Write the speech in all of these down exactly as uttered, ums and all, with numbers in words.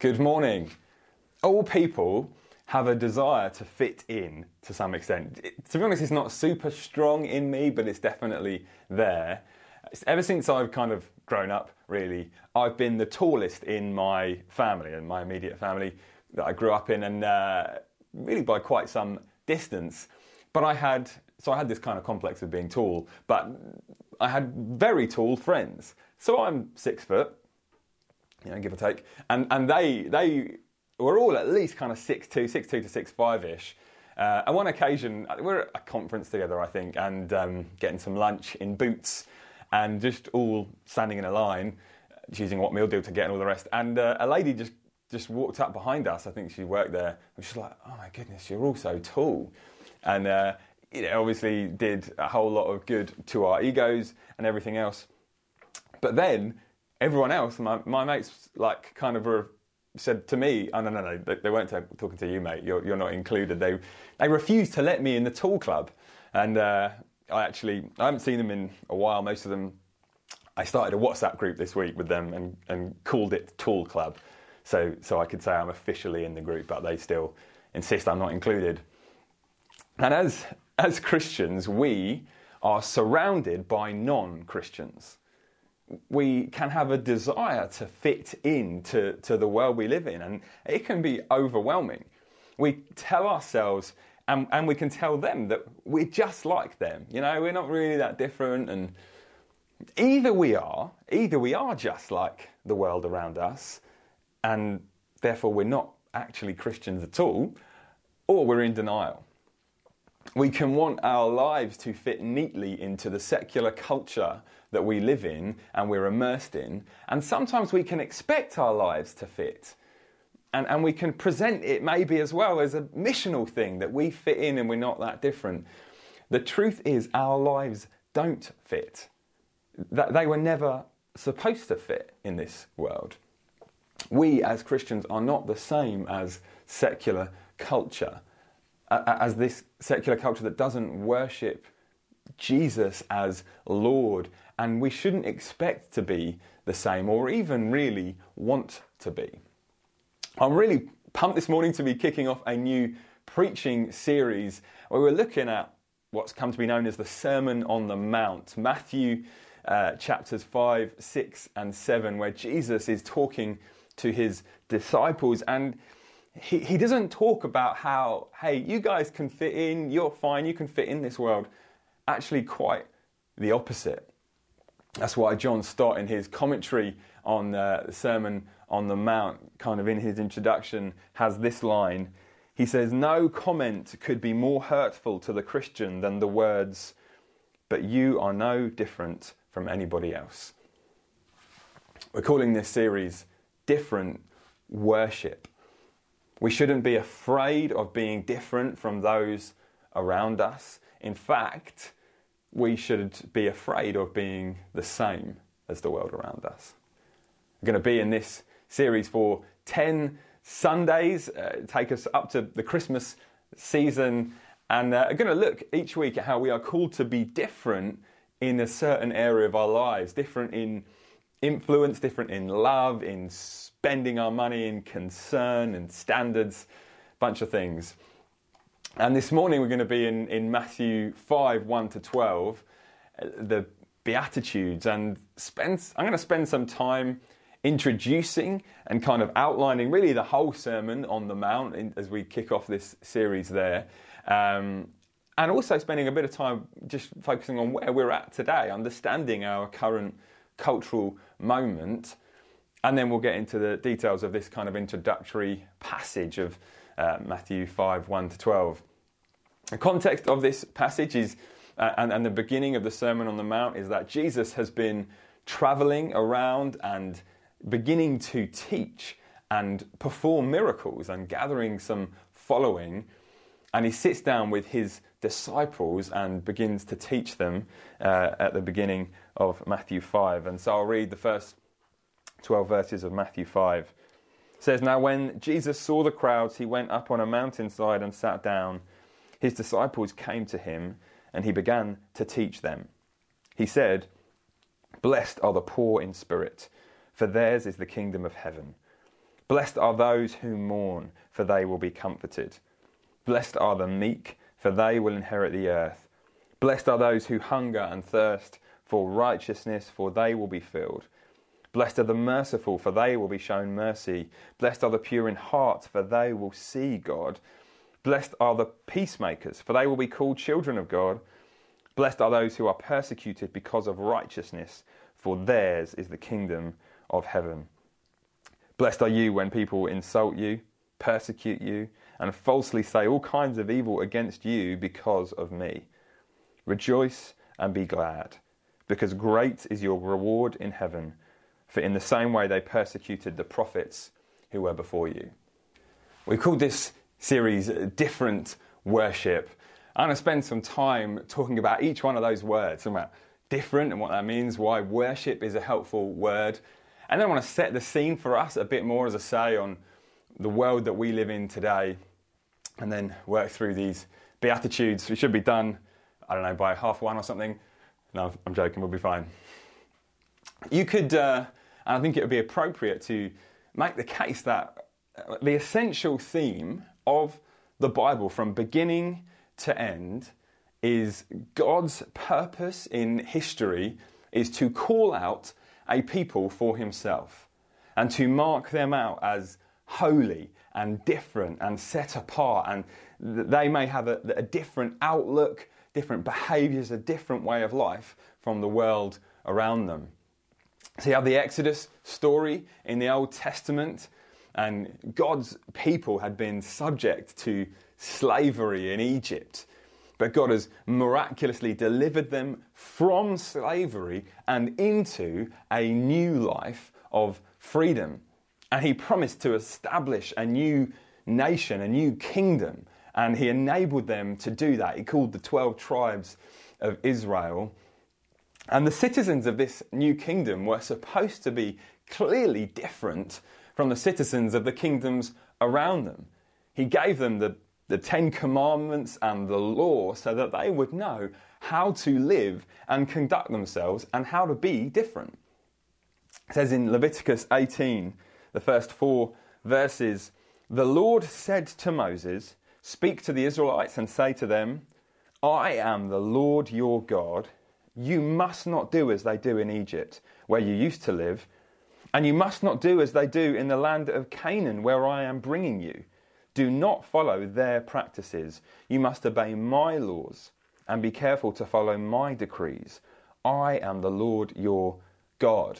Good morning. All people have a desire to fit in to some extent. It, to be honest, it's not super strong in me, but it's definitely there. Ever since I've kind of grown up, really, I've been the tallest in my family and my immediate family that I grew up in, and uh, really by quite some distance. But I had, so I had this kind of complex of being tall, but I had very tall friends. So I'm six foot, you know, give or take, and and they they were all at least kind of six two, six two to six five-ish. Uh, on one occasion, we were at a conference together, I think, and um, getting some lunch in Boots, and just all standing in a line, choosing what meal deal to get and all the rest. And uh, a lady just, just walked up behind us. I think she worked there. And she's like, "Oh my goodness, you're all so tall." And uh, you know, obviously did a whole lot of good to our egos and everything else. But then everyone else, my, my mates, like kind of were, said to me, "Oh no, no, no, they, they weren't t- talking to you, mate. You're you're not included." They they refused to let me in the tall club, and uh, I actually I haven't seen them in a while. Most of them, I started a WhatsApp group this week with them and, and called it Tall Club, so so I could say I'm officially in the group, but they still insist I'm not included. And as as Christians, we are surrounded by non-Christians. We can have a desire to fit into to the world we live in, and it can be overwhelming. We tell ourselves, and, and we can tell them that we're just like them. You know, we're not really that different, and either we are, either we are just like the world around us, and therefore we're not actually Christians at all, or we're in denial. We can want our lives to fit neatly into the secular culture that we live in and we're immersed in, and sometimes we can expect our lives to fit, and, and we can present it maybe as well as a missional thing that we fit in and we're not that different. The truth is our lives don't fit. That they were never supposed to fit in this world. We as Christians are not the same as secular culture, as this secular culture that doesn't worship Jesus as Lord, and we shouldn't expect to be the same or even really want to be. I'm really pumped this morning to be kicking off a new preaching series where we're looking at what's come to be known as the Sermon on the Mount, Matthew uh, chapters five, six and seven, where Jesus is talking to his disciples, and He, he doesn't talk about how, hey, you guys can fit in, you're fine, you can fit in this world. Actually, quite the opposite. That's why John Stott, in his commentary on uh, the Sermon on the Mount, kind of in his introduction, has this line. He says, "No comment could be more hurtful to the Christian than the words, 'But you are no different from anybody else.'" We're calling this series Different Worship. We shouldn't be afraid of being different from those around us. In fact, we should be afraid of being the same as the world around us. We're going to be in this series for ten Sundays, uh, take us up to the Christmas season, and uh, we're going to look each week at how we are called to be different in a certain area of our lives, different in influence, different in love, in spending our money, in concern and standards, bunch of things. And this morning we're going to be in, in Matthew five, one to twelve, the Beatitudes, and spend, I'm going to spend some time introducing and kind of outlining really the whole Sermon on the Mount in, as we kick off this series there. Um, and also spending a bit of time just focusing on where we're at today, understanding our current cultural moment, and then we'll get into the details of this kind of introductory passage of uh, Matthew five, one to twelve. The context of this passage is, uh, and, and the beginning of the Sermon on the Mount, is that Jesus has been travelling around and beginning to teach and perform miracles and gathering some following, and he sits down with his disciples and begins to teach them uh, at the beginning of Matthew five. And so I'll read the first twelve verses of Matthew five. It says, "Now when Jesus saw the crowds, he went up on a mountainside and sat down. His disciples came to him, and he began to teach them. He said, 'Blessed are the poor in spirit, for theirs is the kingdom of heaven. Blessed are those who mourn, for they will be comforted. Blessed are the meek, for they will inherit the earth. Blessed are those who hunger and thirst for righteousness, for they will be filled. Blessed are the merciful, for they will be shown mercy. Blessed are the pure in heart, for they will see God. Blessed are the peacemakers, for they will be called children of God. Blessed are those who are persecuted because of righteousness, for theirs is the kingdom of heaven. Blessed are you when people insult you, persecute you, and falsely say all kinds of evil against you because of me. Rejoice and be glad, because great is your reward in heaven. For in the same way they persecuted the prophets who were before you. We called this series Different Worship. I'm going to spend some time talking about each one of those words, about different and what that means, why worship is a helpful word. And then I want to set the scene for us a bit more, as I say, on the world that we live in today, and then work through these Beatitudes. We should be done, I don't know, by half one or something. No, I'm joking, we'll be fine. You could, uh, and I think it would be appropriate to make the case that the essential theme of the Bible from beginning to end is God's purpose in history is to call out a people for himself and to mark them out as holy and different and set apart, and they may have a, a different outlook, different behaviours, a different way of life from the world around them. So you have the Exodus story in the Old Testament, and God's people had been subject to slavery in Egypt. But God has miraculously delivered them from slavery and into a new life of freedom. And he promised to establish a new nation, a new kingdom. And he enabled them to do that. He called the twelve tribes of Israel. And the citizens of this new kingdom were supposed to be clearly different from the citizens of the kingdoms around them. He gave them the, the Ten Commandments and the law so that they would know how to live and conduct themselves and how to be different. It says in Leviticus eighteen, the first four verses, "The Lord said to Moses, speak to the Israelites and say to them, I am the Lord your God. You must not do as they do in Egypt, where you used to live, and you must not do as they do in the land of Canaan, where I am bringing you. Do not follow their practices. You must obey my laws and be careful to follow my decrees. I am the Lord your God."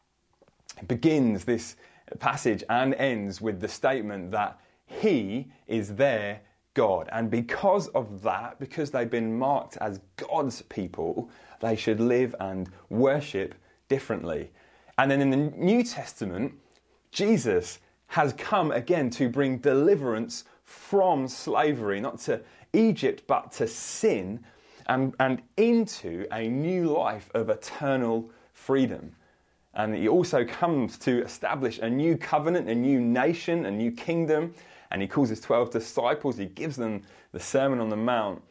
It begins this passage and ends with the statement that he is their God. And because of that, because they've been marked as God's people, they should live and worship differently. And then in the New Testament, Jesus has come again to bring deliverance from slavery, not to Egypt, but to sin, and, and into a new life of eternal freedom. And he also comes to establish a new covenant, a new nation, a new kingdom. And he calls his twelve disciples, he gives them the Sermon on the Mount.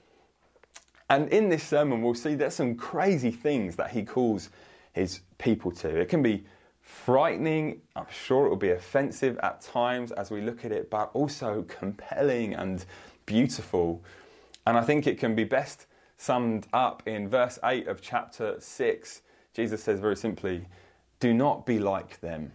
And in this sermon, we'll see there's some crazy things that he calls his people to. It can be frightening, I'm sure it will be offensive at times as we look at it, but also compelling and beautiful. And I think it can be best summed up in verse eight of chapter six. Jesus says very simply, do not be like them.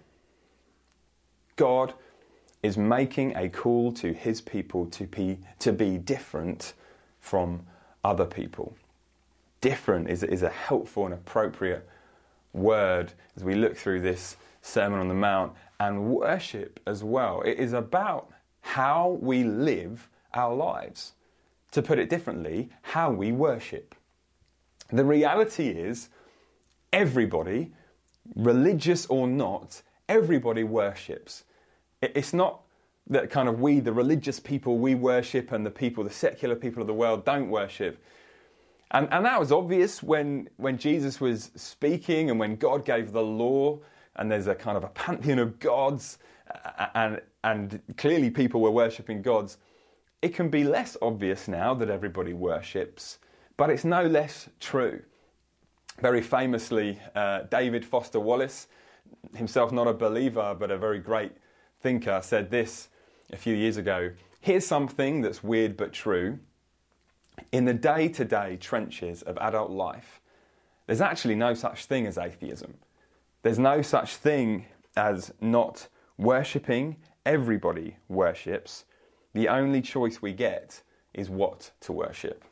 God is making a call to his people to be, to be different from other people. Different is, is a helpful and appropriate word as we look through this Sermon on the Mount, and worship as well. It is about how we live our lives. To put it differently, how we worship. The reality is, everybody, religious or not, everybody worships. It's not that kind of we, the religious people, we worship and the people, the secular people of the world don't worship. And, and that was obvious when, when Jesus was speaking and when God gave the law, and there's a kind of a pantheon of gods, and, and clearly people were worshipping gods. It can be less obvious now that everybody worships, but it's no less true. Very famously, uh, David Foster Wallace, himself not a believer, but a very great thinker said this a few years ago: here's something that's weird but true. In the day-to-day trenches of adult life, there's actually no such thing as atheism. There's no such thing as not worshipping. Everybody worships. The only choice we get is what to worship.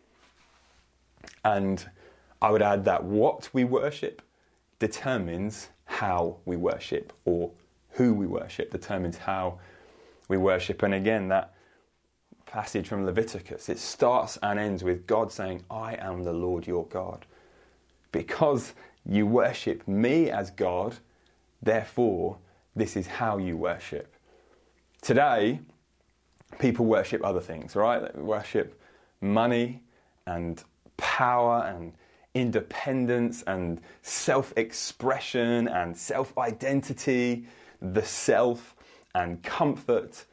And I would add that what we worship determines how we worship, or who we worship determines how we worship. And again, that passage from Leviticus, it starts and ends with God saying, I am the Lord your God. Because you worship me as God, therefore, this is how you worship. Today, people worship other things, right? They worship money and power and independence and self-expression and self-identity, the self and comfort.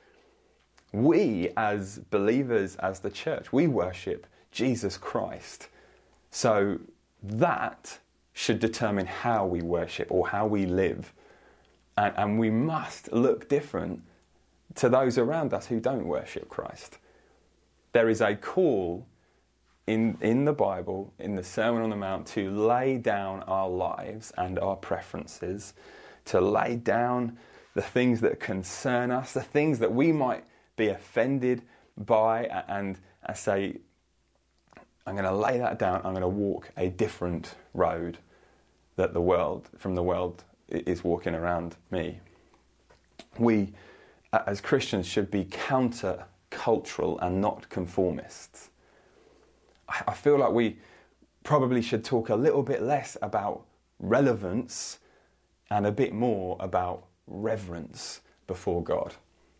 We, as believers, as the church, we worship Jesus Christ. So that should determine how we worship or how we live. And, and we must look different to those around us who don't worship Christ. There is a call in, in the Bible, in the Sermon on the Mount, to lay down our lives and our preferences, to lay down the things that concern us, the things that we might be offended by, and, and say, I'm going to lay that down, I'm going to walk a different road that the world, from the world is walking around me. We, as Christians, should be counter-cultural and not conformists. I feel like we probably should talk a little bit less about relevance and a bit more about reverence before God.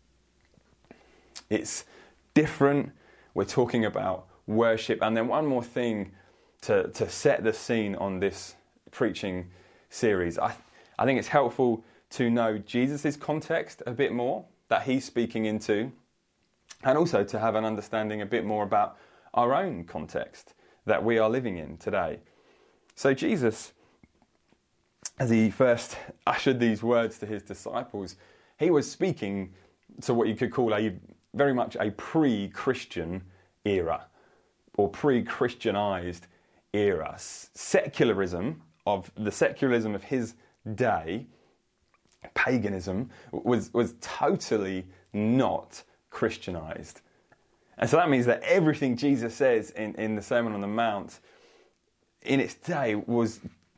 It's different. We're talking about worship. And then one more thing to, to set the scene on this preaching series. I, I think it's helpful to know Jesus' context a bit more, that he's speaking into, and also to have an understanding a bit more about our own context that we are living in today. So Jesus, as he first ushered these words to his disciples, he was speaking to what you could call a very much a pre-Christian era, or pre-Christianized era. Secularism, of the secularism of his day, paganism, was, was totally not Christianized. And so that means that everything Jesus says in, in the Sermon on the Mount in its day was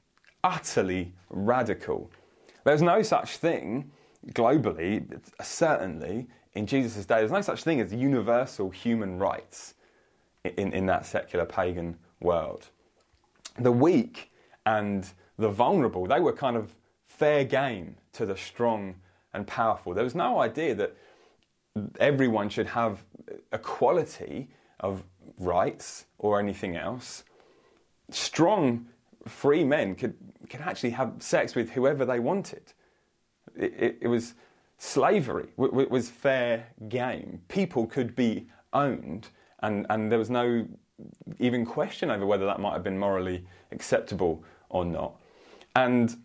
utterly radical. There's no such thing globally, certainly in Jesus' day, there's no such thing as universal human rights in, in that secular pagan world. The weak and the vulnerable, they were kind of fair game to the strong and powerful. There was no idea that everyone should have equality of rights or anything else. Strong, free men could, could actually have sex with whoever they wanted. It, it, it was slavery. It, it was fair game. People could be owned, and, and there was no even question over whether that might have been morally acceptable or not. And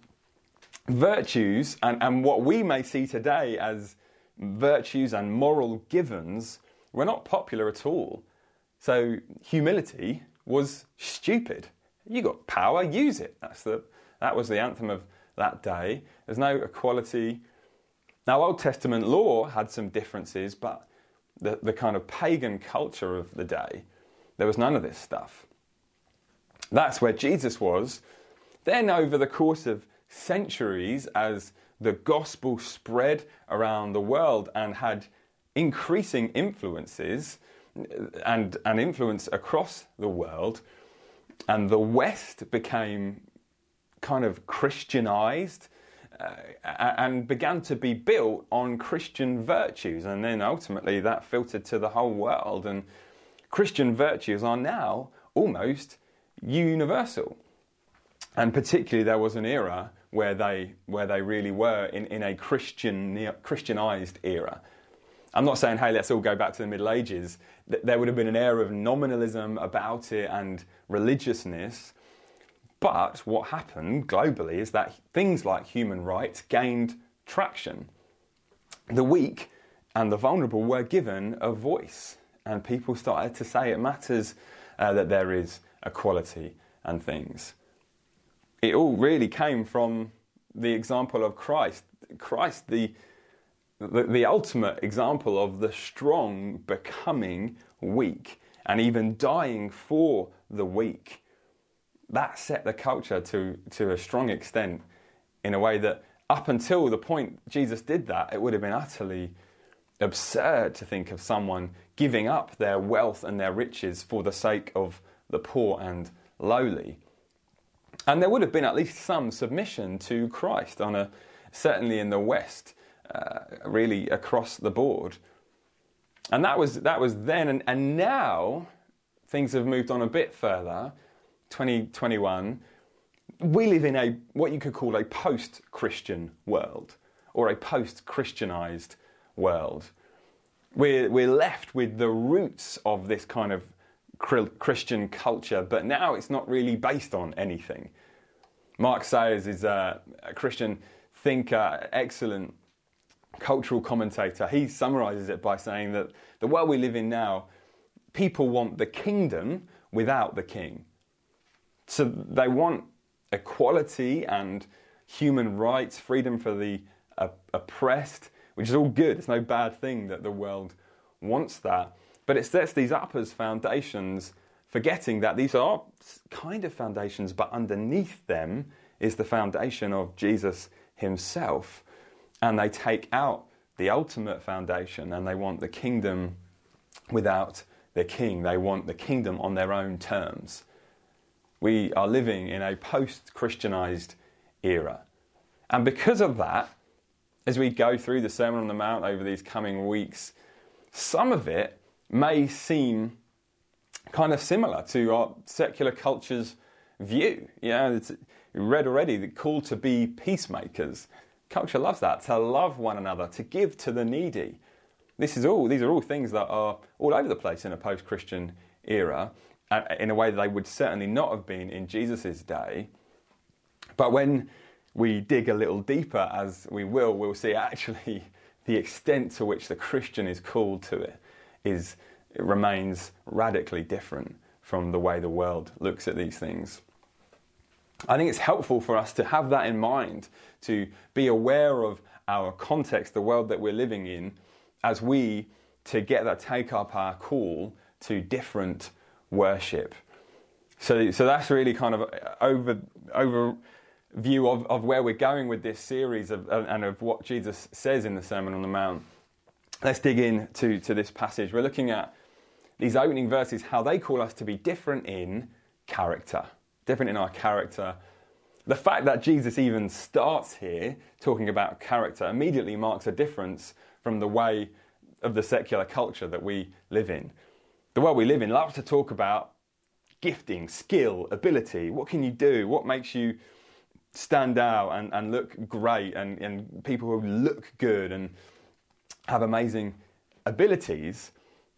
virtues, and, and what we may see today as virtues and moral givens, were not popular at all. So humility was stupid. You got power, use it. That's the that was the anthem of that day. There's no equality. Now, Old Testament law had some differences, but the, the kind of pagan culture of the day, there was none of this stuff. That's where Jesus was. Then over the course of centuries, as the gospel spread around the world and had increasing influences and an influence across the world, and the West became kind of Christianized uh, and began to be built on Christian virtues, and then ultimately that filtered to the whole world, and Christian virtues are now almost universal. And particularly there was an era where they where they really were in, in a Christian Christianized era. I'm not saying, hey, let's all go back to the Middle Ages. There would have been an air of nominalism about it and religiousness. But what happened globally is that things like human rights gained traction. the weak and the vulnerable were given a voice, and people started to say it matters uh, that there is equality and things. It all really came from the example of Christ. Christ, the, the, the ultimate example of the strong becoming weak and even dying for the weak. That set the culture to, to a strong extent in a way that up until the point Jesus did that, it would have been utterly absurd to think of someone giving up their wealth and their riches for the sake of the poor and lowly. And there would have been at least some submission to Christ, on a certainly in the West, uh, really across the board. And that was that was then, and, and now things have moved on a bit further. twenty twenty-one, we live in a what you could call a post-Christian world, or a post-Christianized world. We're we're left with the roots of this kind of Christian culture, but now it's not really based on anything. Mark Sayers is a, a Christian thinker, excellent cultural commentator. He summarizes it by saying that the world we live in now, people want the kingdom without the king. So they want equality and human rights, freedom for the uh, oppressed, which is all good. It's no bad thing that the world wants that. But it sets these up as foundations, forgetting that these are kind of foundations, but underneath them is the foundation of Jesus himself. And they take out the ultimate foundation, and they want the kingdom without the king. They want the kingdom on their own terms. We are living in a post-Christianized era. And because of that, as we go through the Sermon on the Mount over these coming weeks, some of it may seem kind of similar to our secular culture's view. You know, it's read already the call to be peacemakers. Culture loves that, to love one another, to give to the needy. This is all; these are all things that are all over the place in a post-Christian era, in a way that they would certainly not have been in Jesus' day. But when we dig a little deeper, as we will, we'll see actually the extent to which the Christian is called to it is it remains radically different from the way the world looks at these things. I think it's helpful for us to have that in mind, to be aware of our context, the world that we're living in, as we together take up our call to different worship. So, so that's really kind of over overview of, of where we're going with this series of, and of what Jesus says in the Sermon on the Mount. Let's dig in to, to this passage. We're looking at these opening verses, how they call us to be different in character. Different in our character. The fact that Jesus even starts here talking about character immediately marks a difference from the way of the secular culture that we live in. The world we live in loves to talk about gifting, skill, ability. What can you do? What makes you stand out and, and look great? And, and people who look good and have amazing abilities.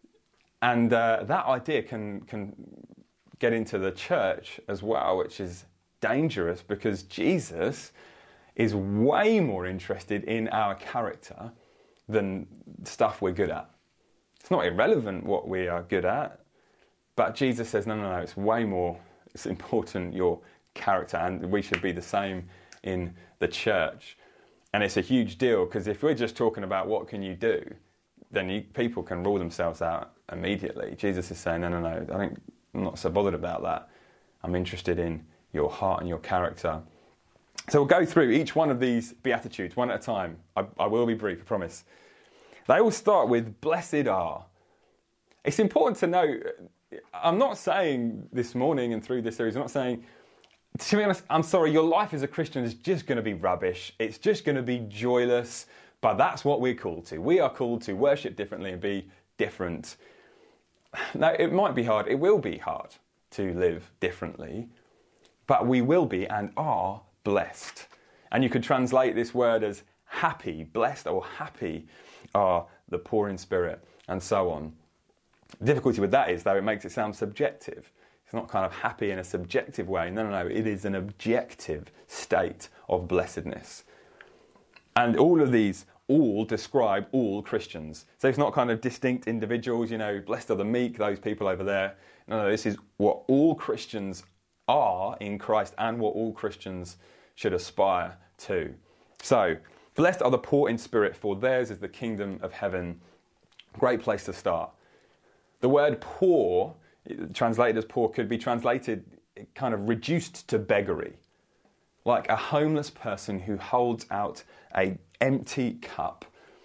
And uh, that idea can can get into the church as well, which is dangerous because Jesus is way more interested in our character than stuff we're good at. It's not irrelevant what we are good at, but Jesus says, no, no, no, it's way more, it's important your character, and we should be the same in the church. And it's a huge deal because if we're just talking about what can you do, then you, people can rule themselves out immediately. Jesus is saying, no, no, no, I think I'm not so bothered about that. I'm interested in your heart and your character. So we'll go through each one of these Beatitudes one at a time. I, I will be brief, I promise. They all start with blessed are. It's important to know, I'm not saying this morning and through this series, I'm not saying, to be honest, I'm sorry, your life as a Christian is just going to be rubbish. It's just going to be joyless, but that's what we're called to. We are called to worship differently and be different. Now, it might be hard, it will be hard to live differently, but we will be and are blessed. And you could translate this word as happy, blessed or happy are the poor in spirit, and so on. The difficulty with that is, though, it makes it sound subjective. It's not kind of happy in a subjective way. No, no, no, it is an objective state of blessedness. And all of these all describe all Christians. So it's not kind of distinct individuals, you know, blessed are the meek, those people over there. No, no, this is what all Christians are in Christ and what all Christians should aspire to. So, blessed are the poor in spirit, for theirs is the kingdom of heaven. Great place to start. The word poor, translated as poor, could be translated kind of reduced to beggary. Like a homeless person who holds out an empty cup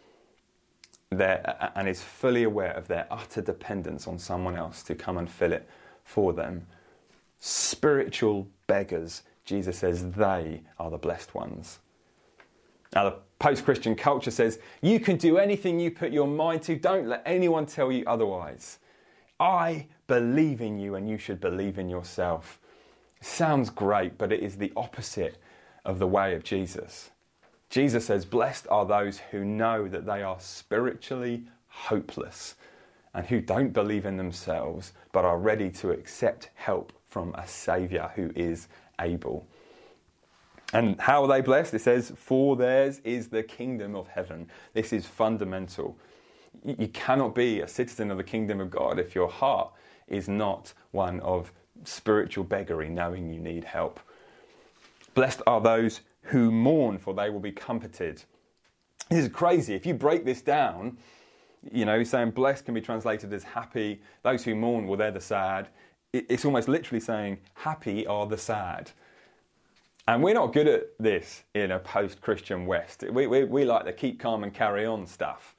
there and is fully aware of their utter dependence on someone else to come and fill it for them. Spiritual beggars, Jesus says, they are the blessed ones. Now, the post-Christian culture says, you can do anything you put your mind to. Don't let anyone tell you otherwise. I believe in you and you should believe in yourself. Sounds great, but it is the opposite of the way of Jesus. Jesus says, blessed are those who know that they are spiritually hopeless and who don't believe in themselves, but are ready to accept help from a Saviour who is able. And how are they blessed? It says, for theirs is the kingdom of heaven. This is fundamental. You cannot be a citizen of the kingdom of God if your heart is not one of spiritual beggary, knowing you need help. Blessed are those who mourn, for they will be comforted. This is crazy. If you break this down, you know, saying blessed can be translated as happy. Those who mourn, well, they're the sad. It's almost literally saying happy are the sad. And we're not good at this in a post-Christian West. We, we, we like the keep calm and carry on stuff.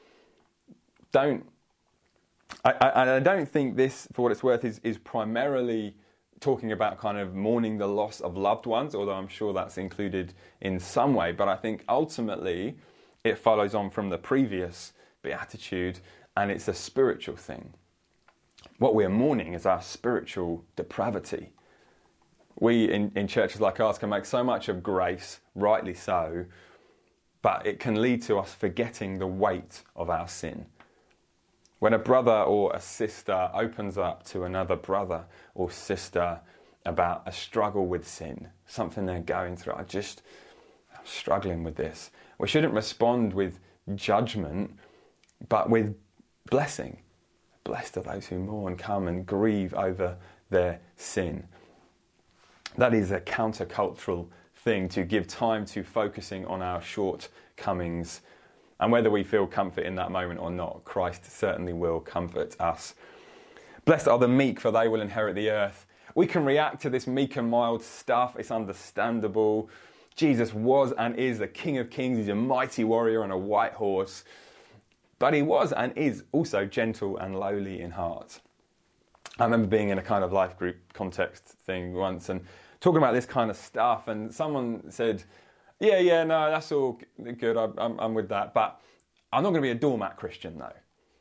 Don't, I, I, I don't think this, for what it's worth, is, is primarily talking about kind of mourning the loss of loved ones, although I'm sure that's included in some way. But I think ultimately it follows on from the previous beatitude, and it's a spiritual thing. What we're mourning is our spiritual depravity. We in, in churches like ours can make so much of grace, rightly so, but it can lead to us forgetting the weight of our sin. When a brother or a sister opens up to another brother or sister about a struggle with sin, something they're going through, I just, I'm struggling with this. We shouldn't respond with judgment, but with blessing. Blessed are those who mourn, come and grieve over their sin. That is a countercultural thing, to give time to focusing on our shortcomings. And whether we feel comfort in that moment or not, Christ certainly will comfort us. Blessed are the meek, for they will inherit the earth. We can react to this meek and mild stuff. It's understandable. Jesus was and is the King of Kings. He's a mighty warrior on a white horse. But he was and is also gentle and lowly in heart. I remember being in a kind of life group context thing once and talking about this kind of stuff, and someone said, yeah, yeah, no, that's all good, I, I'm, I'm with that, but I'm not going to be a doormat Christian, though.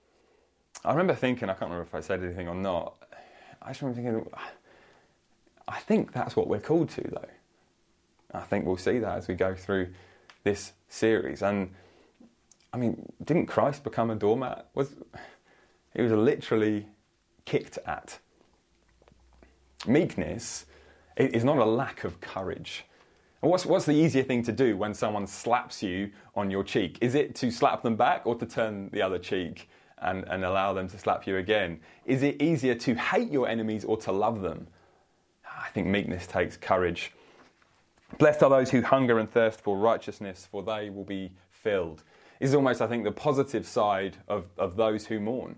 I remember thinking, I can't remember if I said anything or not, I just remember thinking, I think that's what we're called to, though. I think we'll see that as we go through this series. And, I mean, didn't Christ become a doormat? Was He was literally kicked at. Meekness is not a lack of courage. And what's, what's the easier thing to do when someone slaps you on your cheek? Is it to slap them back or to turn the other cheek and, and allow them to slap you again? Is it easier to hate your enemies or to love them? I think meekness takes courage. Blessed are those who hunger and thirst for righteousness, for they will be filled. This is almost, I think, the positive side of, of those who mourn.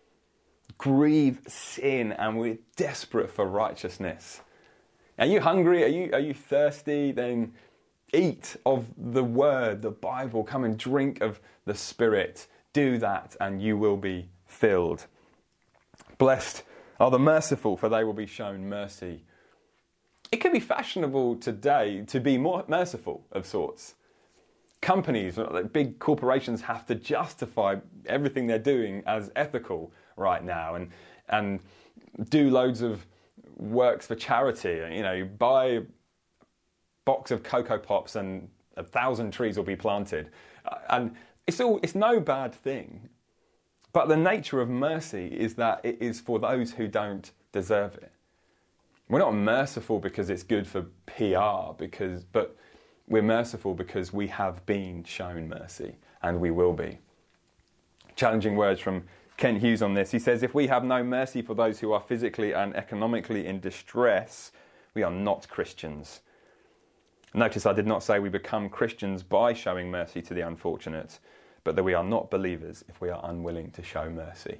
Grieve sin, and we're desperate for righteousness. Are you hungry? Are you are you thirsty? Then eat of the Word, the Bible. Come and drink of the Spirit. Do that, and you will be filled. Blessed are the merciful, for they will be shown mercy. It can be fashionable today to be more merciful of sorts. Companies, like big corporations, have to justify everything they're doing as ethical right now, and and do loads of works for charity. You know, buy a box of Cocoa Pops and a thousand trees will be planted, and it's all it's no bad thing. But the nature of mercy is that it is for those who don't deserve it. We're not merciful because it's good for P R, because but we're merciful because we have been shown mercy and we will be. Challenging words from Kent Hughes on this. He says, if we have no mercy for those who are physically and economically in distress, we are not Christians. Notice I did not say we become Christians by showing mercy to the unfortunate, but that we are not believers if we are unwilling to show mercy.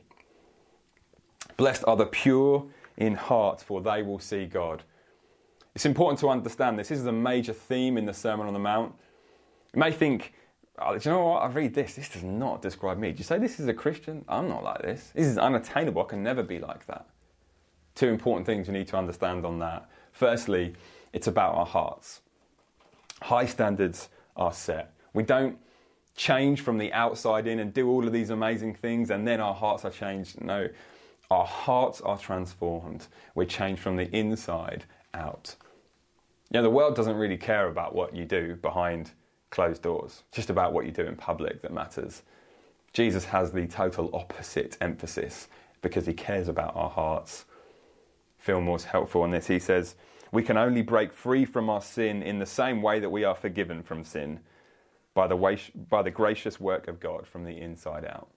Blessed are the pure in heart, for they will see God. It's important to understand this. This is a major theme in the Sermon on the Mount. You may think, oh, do you know what? I read this. This does not describe me. Do you say this is a Christian? I'm not like this. This is unattainable. I can never be like that. Two important things we need to understand on that. Firstly, it's about our hearts. High standards are set. We don't change from the outside in and do all of these amazing things and then our hearts are changed. No, our hearts are transformed. We're changed from the inside out. You know, the world doesn't really care about what you do behind closed doors. It's just about what you do in public that matters. Jesus has the total opposite emphasis because he cares about our hearts. Fillmore's helpful on this. He says, we can only break free from our sin in the same way that we are forgiven from sin, by the way, by the gracious work of God from the inside out.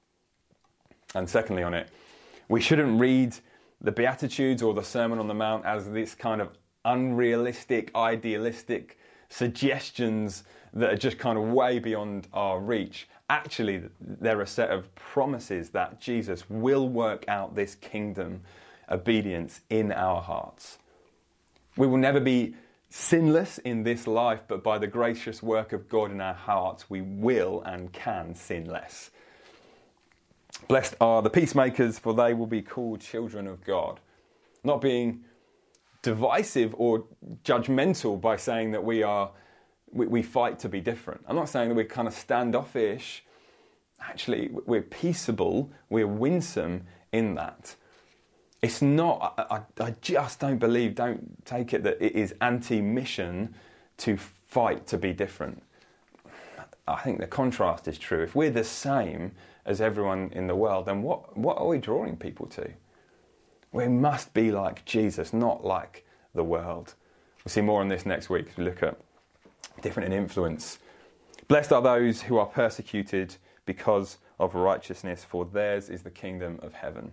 And secondly on it, we shouldn't read the Beatitudes or the Sermon on the Mount as this kind of unrealistic, idealistic suggestions that are just kind of way beyond our reach. Actually, they're a set of promises that Jesus will work out this kingdom obedience in our hearts. We will never be sinless in this life, but by the gracious work of God in our hearts, we will and can sin less. Blessed are the peacemakers, for they will be called children of God. Not being divisive or judgmental by saying that we are we, we fight to be different. I'm not saying that we're kind of standoffish. Actually, we're peaceable, we're winsome in that. It's not, I, I, I just don't believe, don't take it that it is anti-mission to fight to be different. I think the contrast is true. If we're the same as everyone in the world, then what, what are we drawing people to? We must be like Jesus, not like the world. We'll see more on this next week as we look at different in influence. Blessed are those who are persecuted because of righteousness, for theirs is the kingdom of heaven.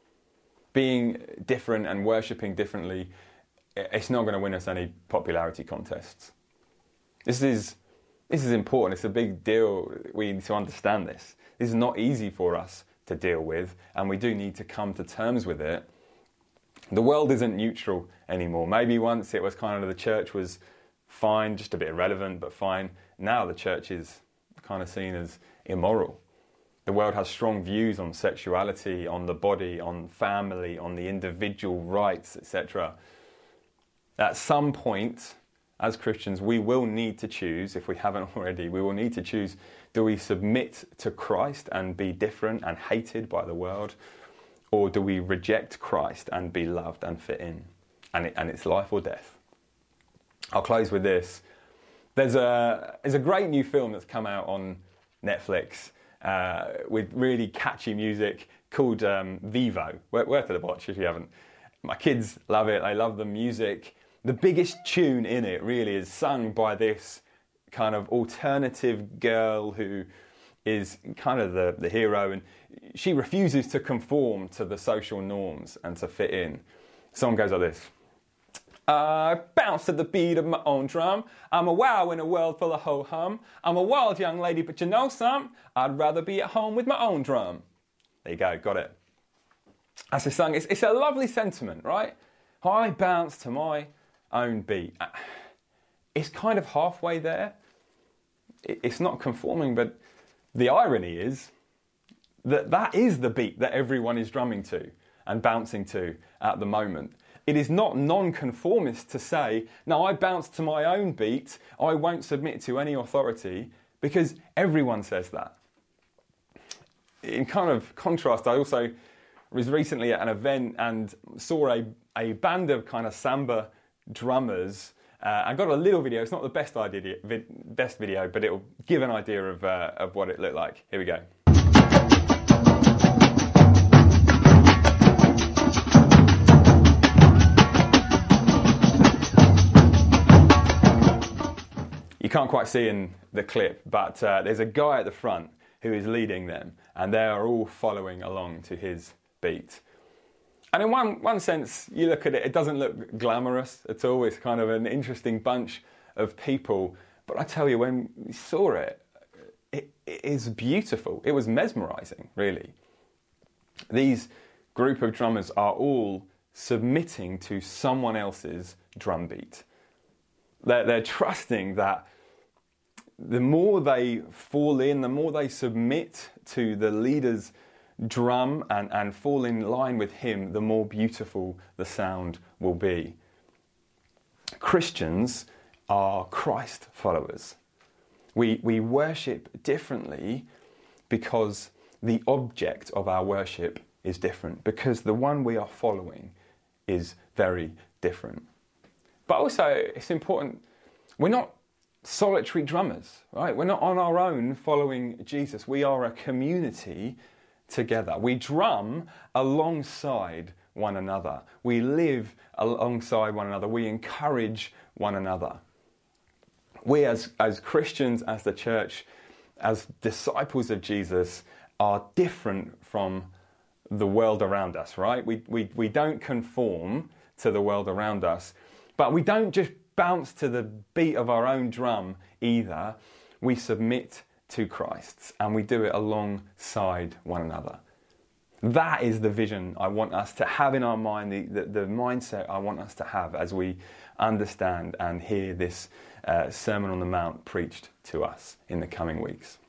Being different and worshipping differently, it's not going to win us any popularity contests. This is this is important. It's a big deal. We need to understand this. This is not easy for us to deal with, and we do need to come to terms with it. The world isn't neutral anymore. Maybe once it was kind of the church was fine, just a bit irrelevant, but fine. Now the church is kind of seen as immoral. The world has strong views on sexuality, on the body, on family, on the individual rights, et cetera. At some point, as Christians, we will need to choose, if we haven't already, we will need to choose, do we submit to Christ and be different and hated by the world? Or do we reject Christ and be loved and fit in? And, it, and it's life or death. I'll close with this. There's a, there's a great new film that's come out on Netflix uh, with really catchy music called um, Vivo. Worth it a watch if you haven't. My kids love it. They love the music. The biggest tune in it really is sung by this kind of alternative girl who is kind of the, the hero, and she refuses to conform to the social norms and to fit in. The song goes like this. I bounce to the beat of my own drum. I'm a wow in a world full of ho-hum. I'm a wild young lady, but you know some? I'd rather be at home with my own drum. There you go, got it. That's the song. It's, it's a lovely sentiment, right? I bounce to my own beat. It's kind of halfway there. It's not conforming, but the irony is that that is the beat that everyone is drumming to and bouncing to at the moment. It is not non-conformist to say, no, I bounce to my own beat, I won't submit to any authority, because everyone says that. In kind of contrast, I also was recently at an event and saw a, a band of kind of samba drummers. Uh, I got a little video. It's not the best idea, vid, best video, but it'll give an idea of uh, of what it looked like. Here we go. You can't quite see in the clip, but uh, there's a guy at the front who is leading them, and they are all following along to his beat. And in one, one sense, you look at it, it doesn't look glamorous at all. It's kind of an interesting bunch of people. But I tell you, when we saw it, it, it is beautiful. It was mesmerising, really. These group of drummers are all submitting to someone else's drum beat. They're, they're trusting that the more they fall in, the more they submit to the leader's drum and, and fall in line with him, the more beautiful the sound will be. Christians are Christ followers. We, we worship differently because the object of our worship is different, because the one we are following is very different. But also, it's important, we're not solitary drummers, right? We're not on our own following Jesus. We are a community together. We drum alongside one another. We live alongside one another. We encourage one another. We as, as Christians, as the church, as disciples of Jesus, are different from the world around us, right? We, we, we don't conform to the world around us, but we don't just bounce to the beat of our own drum either. We submit to Christ's, and we do it alongside one another. That is the vision I want us to have in our mind, the, the, the mindset I want us to have as we understand and hear this uh, Sermon on the Mount preached to us in the coming weeks.